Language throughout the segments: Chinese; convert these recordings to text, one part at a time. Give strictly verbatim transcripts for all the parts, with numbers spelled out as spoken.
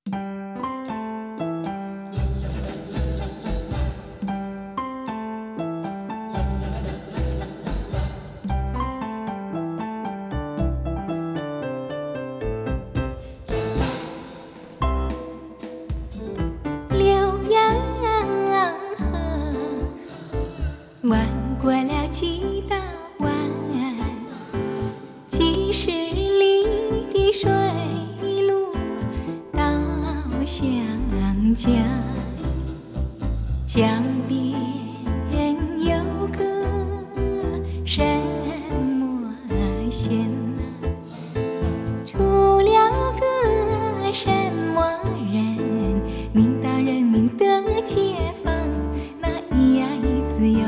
弯过了几道弯，几十里的水路到湘江，江边有个什么县啊？出了个什么人，领导人民的解放，那咿呀咿自由。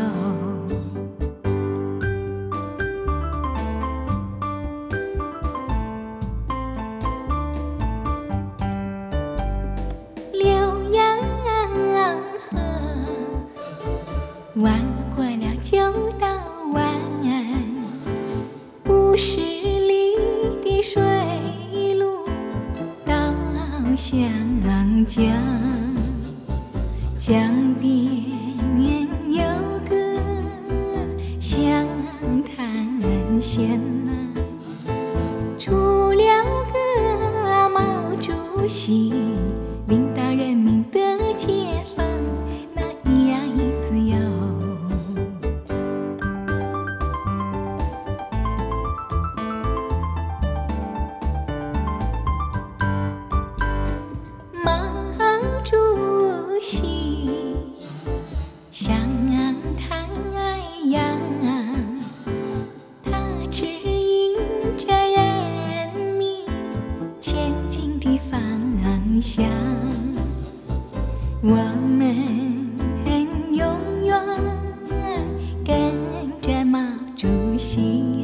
浏阳河弯过了九道弯，五十里的水路到湘江，江边有个湘潭县啊，出了个毛主席，领导人民的解放，那咿呀咿自由。毛主席向太阳，他指引着人民前进的方向，我们永远跟着毛主席。